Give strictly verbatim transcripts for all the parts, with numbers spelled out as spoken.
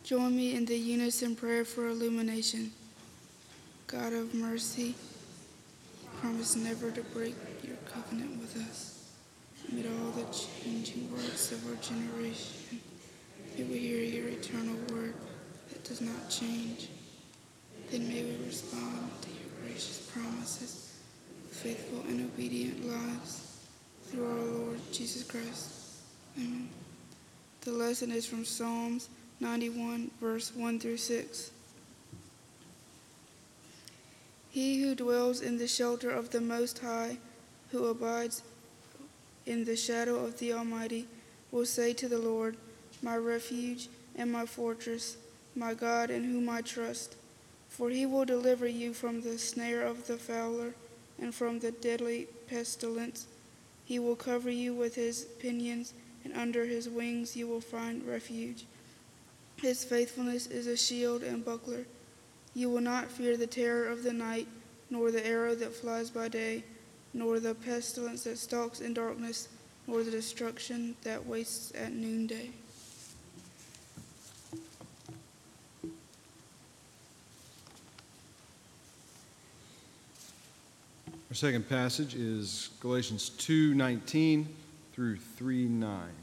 Join me in the unison prayer for illumination. God of mercy, you promise never to break your covenant with us. Amid all the changing words of our generation, may we hear your eternal word that does not change. Then may we respond to your gracious promises, faithful and obedient lives, through our Lord Jesus Christ. Amen. The lesson is from Psalms ninety-one, verse one through six. He who dwells in the shelter of the Most High, who abides in the shadow of the Almighty, will say to the Lord, my refuge and my fortress, my God in whom I trust. For he will deliver you from the snare of the fowler and from the deadly pestilence. He will cover you with his pinions, and under his wings you will find refuge. His faithfulness is a shield and buckler. You will not fear the terror of the night, nor the arrow that flies by day, nor the pestilence that stalks in darkness, nor the destruction that wastes at noonday. Our second passage is Galatians two nineteen through three nine.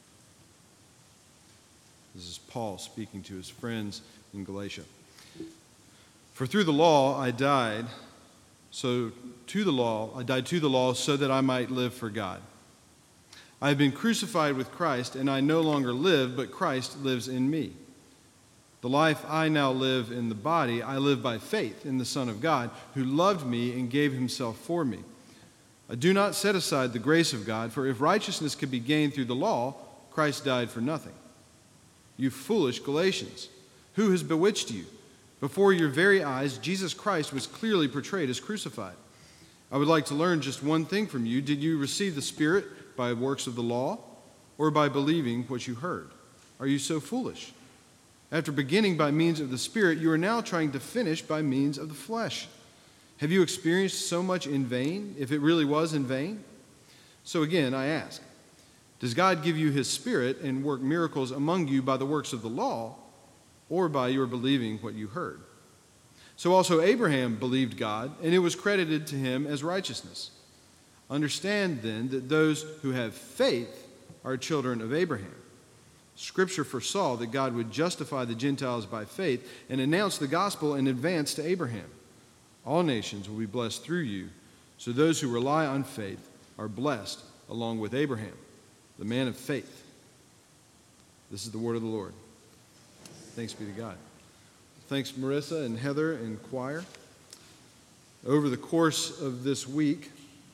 This is Paul speaking to his friends in Galatia. For through the law I died, so to the law, I died to the law so that I might live for God. I have been crucified with Christ, and I no longer live, but Christ lives in me. The life I now live in the body, I live by faith in the Son of God, who loved me and gave himself for me. I do not set aside the grace of God, for if righteousness could be gained through the law, Christ died for nothing. You foolish Galatians, who has bewitched you? Before your very eyes, Jesus Christ was clearly portrayed as crucified. I would like to learn just one thing from you. Did you receive the Spirit by works of the law, or by believing what you heard? Are you so foolish? After beginning by means of the Spirit, you are now trying to finish by means of the flesh. Have you experienced so much in vain, if it really was in vain? So again, I ask, does God give you his Spirit and work miracles among you by the works of the law, or by your believing what you heard? So also Abraham believed God, and it was credited to him as righteousness. Understand then that those who have faith are children of Abraham. Scripture foresaw that God would justify the Gentiles by faith and announce the gospel in advance to Abraham. All nations will be blessed through you, so those who rely on faith are blessed along with Abraham, the man of faith. This is the word of the Lord. Thanks be to God. Thanks, Marissa and Heather and choir. Over the course of this week,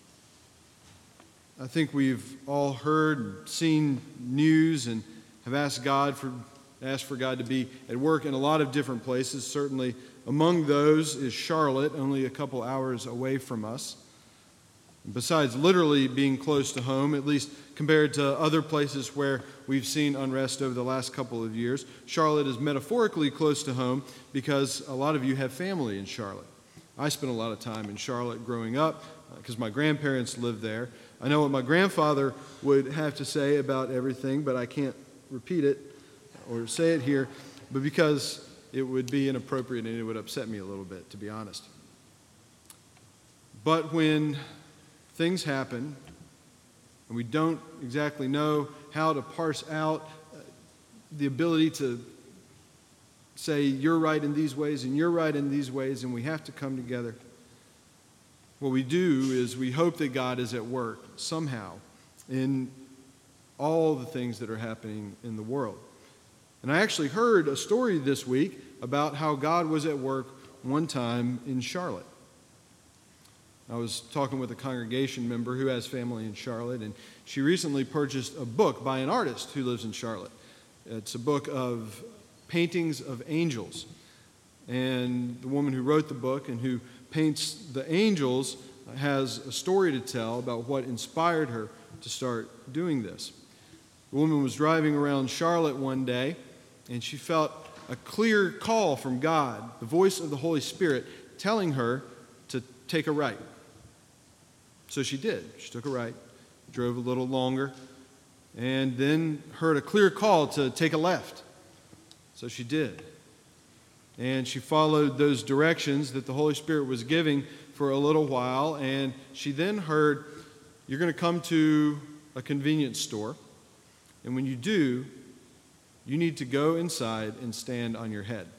I think we've all heard and seen news and have asked God for asked for God to be at work in a lot of different places. Certainly among those is Charlotte, only a couple hours away from us. Besides literally being close to home, at least compared to other places where we've seen unrest over the last couple of years, Charlotte is metaphorically close to home because a lot of you have family in Charlotte. I spent a lot of time in Charlotte growing up because my grandparents lived there. I know what my grandfather would have to say about everything, but I can't repeat it or say it here, but because it would be inappropriate and it would upset me a little bit, to be honest. But when things happen and we don't exactly know how to parse out the ability to say you're right in these ways and you're right in these ways, and we have to come together, what we do is we hope that God is at work somehow in all the things that are happening in the world. And I actually heard a story this week about how God was at work one time in Charlotte. I was talking with a congregation member who has family in Charlotte, and she recently purchased a book by an artist who lives in Charlotte. It's a book of paintings of angels. And the woman who wrote the book and who paints the angels has a story to tell about what inspired her to start doing this. The woman was driving around Charlotte one day, and she felt a clear call from God, the voice of the Holy Spirit, telling her to take a right. So she did. She took a right, drove a little longer, and then heard a clear call to take a left. So she did. And she followed those directions that the Holy Spirit was giving for a little while. And she then heard, you're going to come to a convenience store. And when you do, you need to go inside and stand on your head.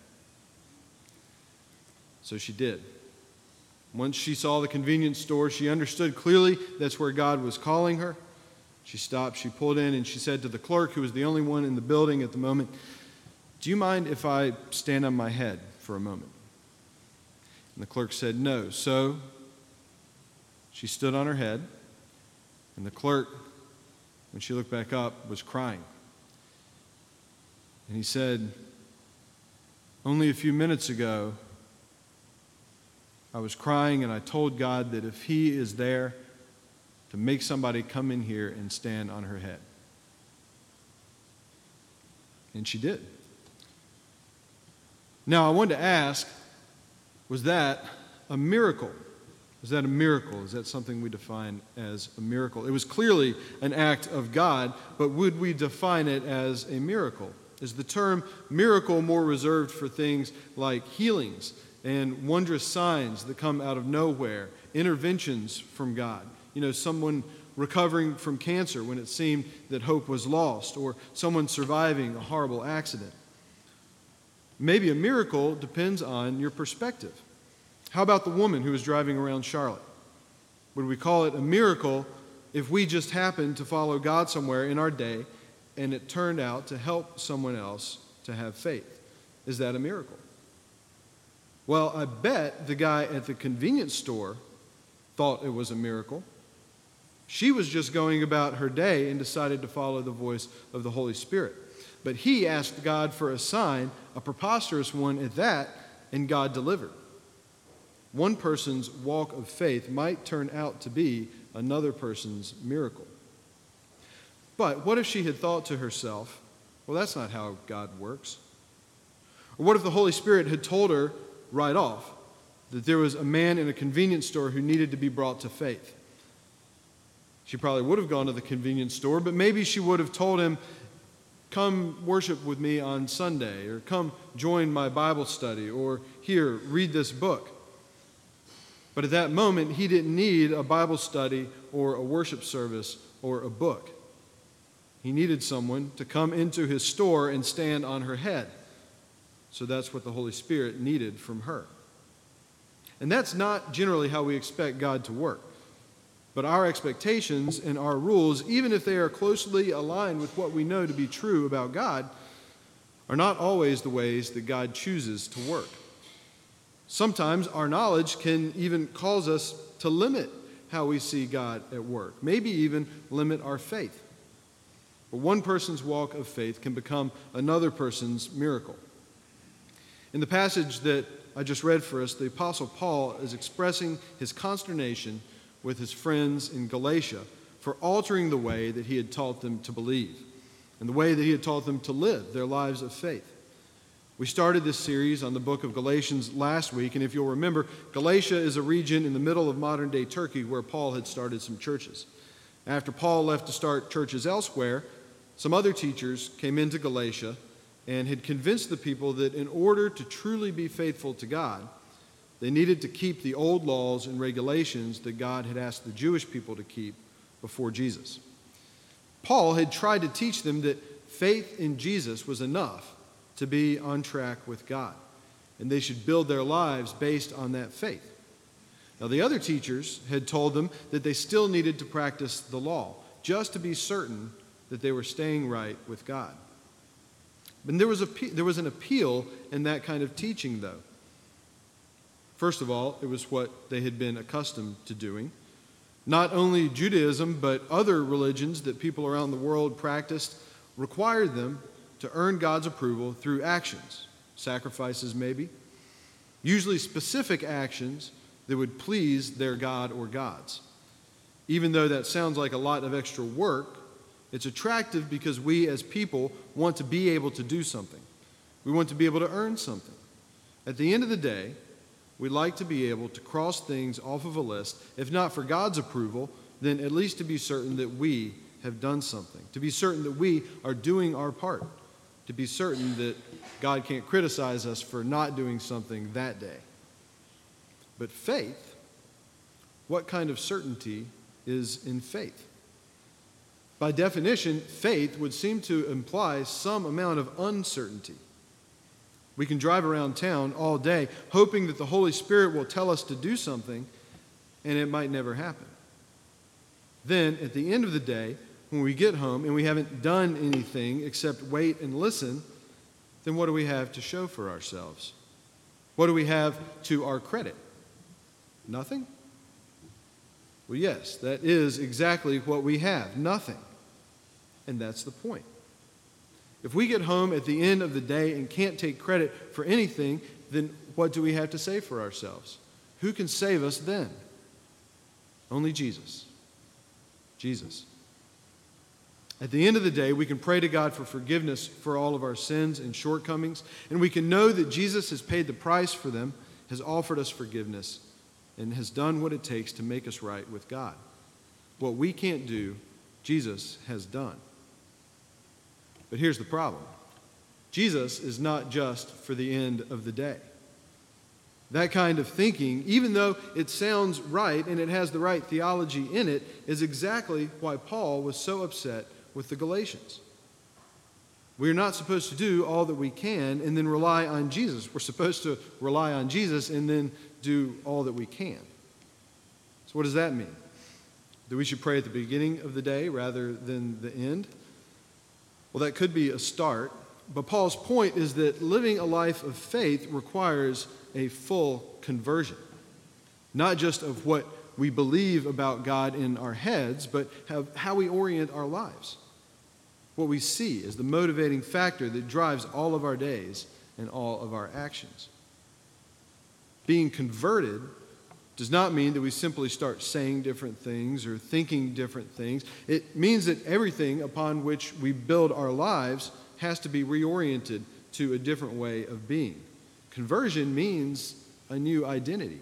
So she did. Once she saw the convenience store, she understood clearly that's where God was calling her. She stopped, she pulled in, and she said to the clerk, who was the only one in the building at the moment, "Do you mind if I stand on my head for a moment?" And the clerk said no. So she stood on her head, and the clerk, when she looked back up, was crying. And he said, "Only a few minutes ago, I was crying and I told God that if He is there, to make somebody come in here and stand on her head." And she did. Now, I wanted to ask, was that a miracle? Is that a miracle? Is that something we define as a miracle? It was clearly an act of God, but would we define it as a miracle? Is the term miracle more reserved for things like healings and wondrous signs that come out of nowhere, interventions from God? You know, someone recovering from cancer when it seemed that hope was lost, or someone surviving a horrible accident. Maybe a miracle depends on your perspective. How about the woman who was driving around Charlotte? Would we call it a miracle if we just happened to follow God somewhere in our day and it turned out to help someone else to have faith? Is that a miracle? Well, I bet the guy at the convenience store thought it was a miracle. She was just going about her day and decided to follow the voice of the Holy Spirit. But he asked God for a sign, a preposterous one at that, and God delivered. One person's walk of faith might turn out to be another person's miracle. But what if she had thought to herself, well, that's not how God works? Or what if the Holy Spirit had told her right off that there was a man in a convenience store who needed to be brought to faith? She probably would have gone to the convenience store, but maybe she would have told him, "Come worship with me on Sunday," or "Come join my Bible study," or "Here, read this book." But at that moment, he didn't need a Bible study or a worship service or a book. He needed someone to come into his store and stand on her head. So that's what the Holy Spirit needed from her. And that's not generally how we expect God to work. But our expectations and our rules, even if they are closely aligned with what we know to be true about God, are not always the ways that God chooses to work. Sometimes our knowledge can even cause us to limit how we see God at work, maybe even limit our faith. But one person's walk of faith can become another person's miracle. In the passage that I just read for us, the Apostle Paul is expressing his consternation with his friends in Galatia for altering the way that he had taught them to believe and the way that he had taught them to live their lives of faith. We started this series on the book of Galatians last week, and if you'll remember, Galatia is a region in the middle of modern-day Turkey where Paul had started some churches. After Paul left to start churches elsewhere, some other teachers came into Galatia and had convinced the people that in order to truly be faithful to God, they needed to keep the old laws and regulations that God had asked the Jewish people to keep before Jesus. Paul had tried to teach them that faith in Jesus was enough to be on track with God, and they should build their lives based on that faith. Now, the other teachers had told them that they still needed to practice the law, just to be certain that they were staying right with God. But there was a, there was an appeal in that kind of teaching, though. First of all, it was what they had been accustomed to doing. Not only Judaism, but other religions that people around the world practiced required them to earn God's approval through actions, sacrifices maybe, usually specific actions that would please their god or gods. Even though that sounds like a lot of extra work, it's attractive because we as people want to be able to do something. We want to be able to earn something. At the end of the day, we like to be able to cross things off of a list, if not for God's approval, then at least to be certain that we have done something, to be certain that we are doing our part. to be certain that God can't criticize us for not doing something that day. But faith, what kind of certainty is in faith? By definition, faith would seem to imply some amount of uncertainty. We can drive around town all day hoping that the Holy Spirit will tell us to do something, and it might never happen. Then, at the end of the day, when we get home and we haven't done anything except wait and listen, then what do we have to show for ourselves? What do we have to our credit? Nothing? Well, yes, that is exactly what we have. Nothing. And that's the point. If we get home at the end of the day and can't take credit for anything, then what do we have to say for ourselves? Who can save us then? Only Jesus. Jesus. At the end of the day, we can pray to God for forgiveness for all of our sins and shortcomings, and we can know that Jesus has paid the price for them, has offered us forgiveness, and has done what it takes to make us right with God. What we can't do, Jesus has done. But here's the problem. Jesus is not just for the end of the day. That kind of thinking, even though it sounds right and it has the right theology in it, is exactly why Paul was so upset with the Galatians. We're not supposed to do all that we can and then rely on Jesus. We're supposed to rely on Jesus and then do all that we can. So what does that mean? That we should pray at the beginning of the day rather than the end? Well, that could be a start, but Paul's point is that living a life of faith requires a full conversion, not just of what we believe about God in our heads, but how we orient our lives. What we see is the motivating factor that drives all of our days and all of our actions. Being converted does not mean that we simply start saying different things or thinking different things. It means that everything upon which we build our lives has to be reoriented to a different way of being. Conversion means a new identity.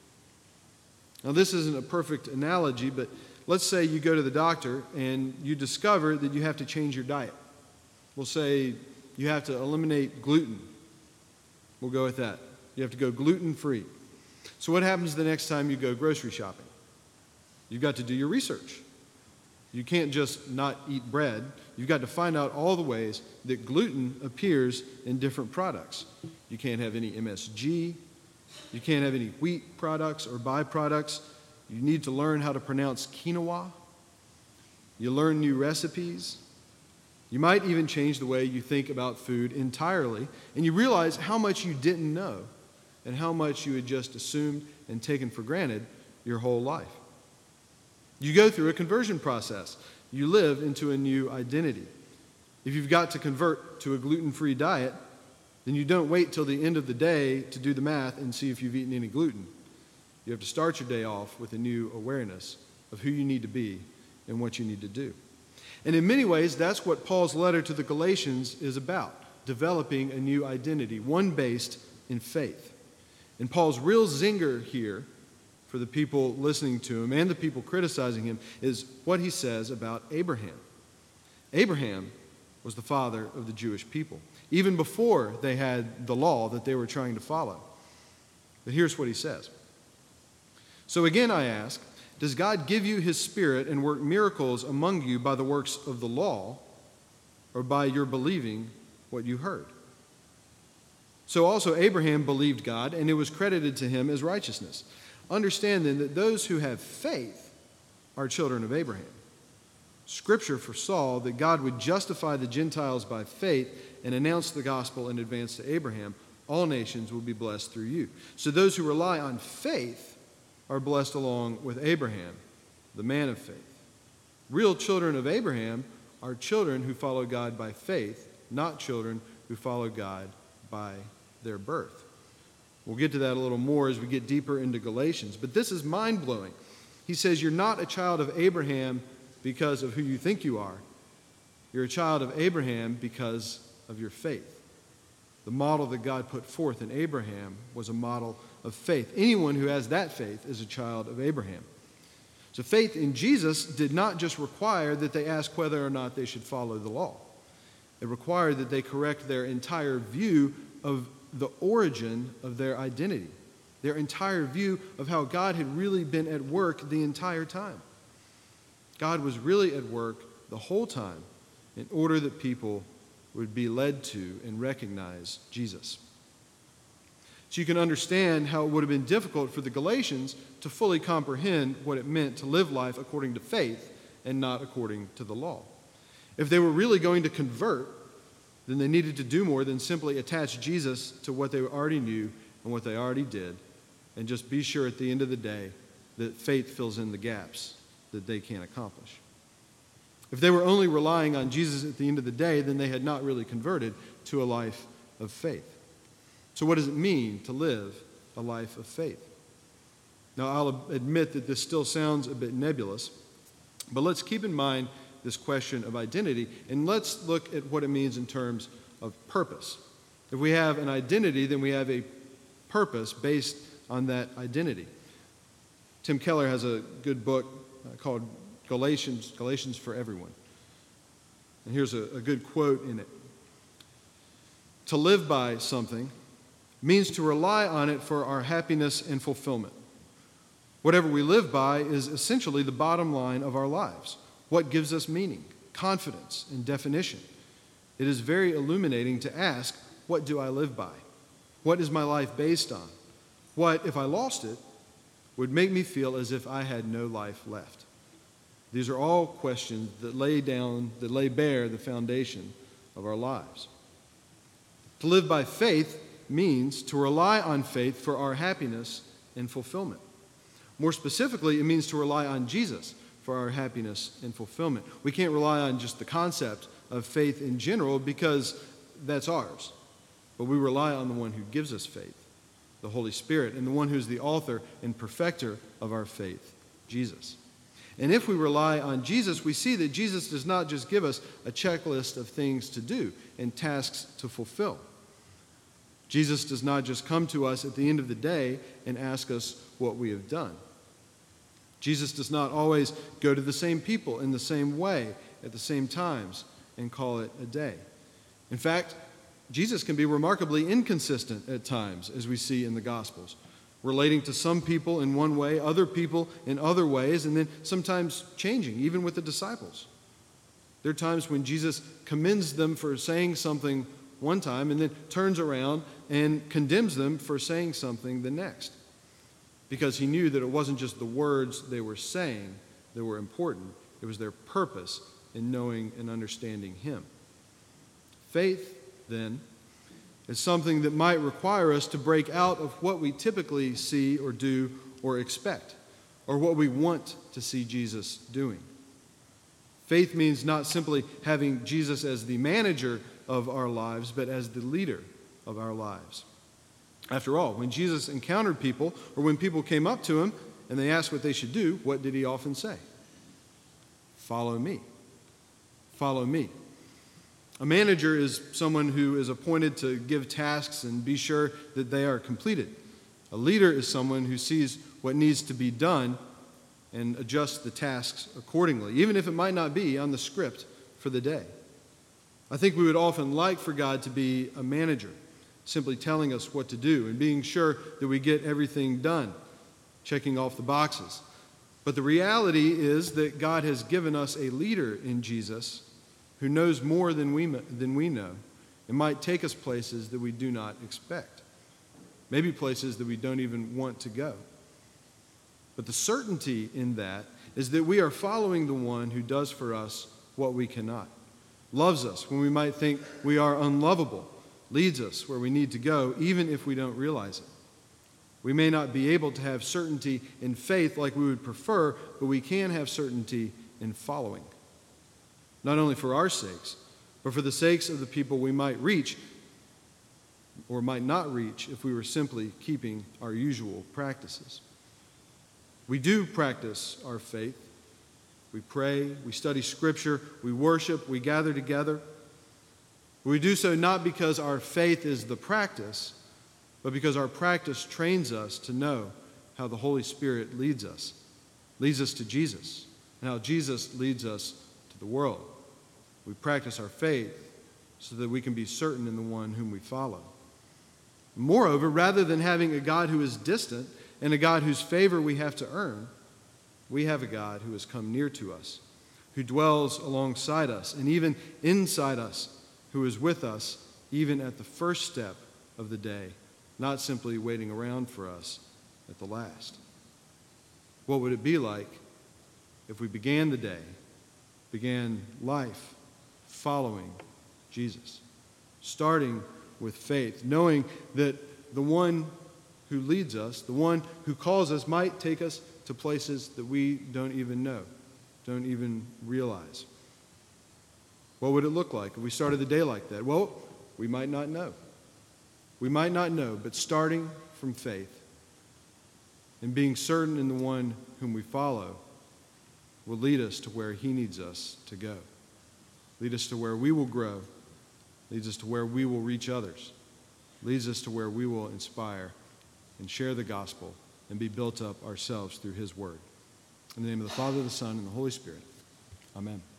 Now, this isn't a perfect analogy, but let's say you go to the doctor and you discover that you have to change your diet. We'll say you have to eliminate gluten. We'll go with that. You have to go gluten-free. So what happens the next time you go grocery shopping? You've got to do your research. You can't just not eat bread. You've got to find out all the ways that gluten appears in different products. You can't have any M S G. You can't have any wheat products or byproducts. You need to learn how to pronounce quinoa. You learn new recipes. You might even change the way you think about food entirely, and you realize how much you didn't know and how much you had just assumed and taken for granted your whole life. You go through a conversion process. You live into a new identity. If you've got to convert to a gluten-free diet, then you don't wait till the end of the day to do the math and see if you've eaten any gluten. You have to start your day off with a new awareness of who you need to be and what you need to do. And in many ways, that's what Paul's letter to the Galatians is about, developing a new identity, one based in faith. And Paul's real zinger here for the people listening to him and the people criticizing him is what he says about Abraham. Abraham was the father of the Jewish people, even before they had the law that they were trying to follow. But here's what he says. So again I ask, does God give you his Spirit and work miracles among you by the works of the law or by your believing what you heard? So also Abraham believed God, and it was credited to him as righteousness. Understand then that those who have faith are children of Abraham. Scripture foresaw that God would justify the Gentiles by faith and announce the gospel in advance to Abraham. All nations will be blessed through you. So those who rely on faith are blessed along with Abraham, the man of faith. Real children of Abraham are children who follow God by faith, not children who follow God by their birth. We'll get to that a little more as we get deeper into Galatians, but this is mind-blowing. He says you're not a child of Abraham because of who you think you are. You're a child of Abraham because of your faith. The model that God put forth in Abraham was a model of faith. Anyone who has that faith is a child of Abraham. So faith in Jesus did not just require that they ask whether or not they should follow the law. It required that they correct their entire view of the origin of their identity, their entire view of how God had really been at work the entire time. God was really at work the whole time in order that people would be led to and recognize Jesus. So you can understand how it would have been difficult for the Galatians to fully comprehend what it meant to live life according to faith and not according to the law. If they were really going to convert, then they needed to do more than simply attach Jesus to what they already knew and what they already did, and just be sure at the end of the day that faith fills in the gaps that they can't accomplish. If they were only relying on Jesus at the end of the day, then they had not really converted to a life of faith. So what does it mean to live a life of faith? Now, I'll admit that this still sounds a bit nebulous, but let's keep in mind this question of identity, and let's look at what it means in terms of purpose. If we have an identity, then we have a purpose based on that identity. Tim Keller has a good book uh, called Galatians, Galatians for Everyone. And here's a, a good quote in it. To live by something means to rely on it for our happiness and fulfillment. Whatever we live by is essentially the bottom line of our lives. What gives us meaning, confidence, and definition? It is very illuminating to ask, what do I live by? What is my life based on? What, if I lost it, would make me feel as if I had no life left? These are all questions that lay down, that lay bare the foundation of our lives. To live by faith means to rely on faith for our happiness and fulfillment. More specifically, it means to rely on Jesus for our happiness and fulfillment. We can't rely on just the concept of faith in general because that's ours. But we rely on the one who gives us faith, the Holy Spirit, and the one who's the author and perfecter of our faith, Jesus. And if we rely on Jesus, we see that Jesus does not just give us a checklist of things to do and tasks to fulfill. Jesus does not just come to us at the end of the day and ask us what we have done. Jesus does not always go to the same people in the same way at the same times and call it a day. In fact, Jesus can be remarkably inconsistent at times, as we see in the Gospels, relating to some people in one way, other people in other ways, and then sometimes changing, even with the disciples. There are times when Jesus commends them for saying something one time and then turns around and condemns them for saying something the next, because he knew that it wasn't just the words they were saying that were important. It was their purpose in knowing and understanding him. Faith, then, is something that might require us to break out of what we typically see or do or expect, or what we want to see Jesus doing. Faith means not simply having Jesus as the manager of our lives, but as the leader of our lives. After all, when Jesus encountered people, or when people came up to him and they asked what they should do, what did he often say? Follow me. Follow me. A manager is someone who is appointed to give tasks and be sure that they are completed. A leader is someone who sees what needs to be done and adjusts the tasks accordingly, even if it might not be on the script for the day. I think we would often like for God to be a manager, simply telling us what to do and being sure that we get everything done, checking off the boxes. But the reality is that God has given us a leader in Jesus who knows more than we, than we know and might take us places that we do not expect, maybe places that we don't even want to go. But the certainty in that is that we are following the one who does for us what we cannot, loves us when we might think we are unlovable, leads us where we need to go, even if we don't realize it. We may not be able to have certainty in faith like we would prefer, but we can have certainty in following. Not only for our sakes, but for the sakes of the people we might reach or might not reach if we were simply keeping our usual practices. We do practice our faith. We pray, we study Scripture, we worship, we gather together. We do so not because our faith is the practice, but because our practice trains us to know how the Holy Spirit leads us, leads us to Jesus, and how Jesus leads us to the world. We practice our faith so that we can be certain in the one whom we follow. Moreover, rather than having a God who is distant and a God whose favor we have to earn, we have a God who has come near to us, who dwells alongside us and even inside us, who is with us even at the first step of the day, not simply waiting around for us at the last. What would it be like if we began the day, began life following Jesus, starting with faith, knowing that the one who leads us, the one who calls us, might take us to places that we don't even know, don't even realize? What would it look like if we started the day like that? Well, we might not know. We might not know, but starting from faith and being certain in the one whom we follow will lead us to where he needs us to go, lead us to where we will grow, leads us to where we will reach others, leads us to where we will inspire and share the gospel and be built up ourselves through his word. In the name of the Father, the Son, and the Holy Spirit. Amen.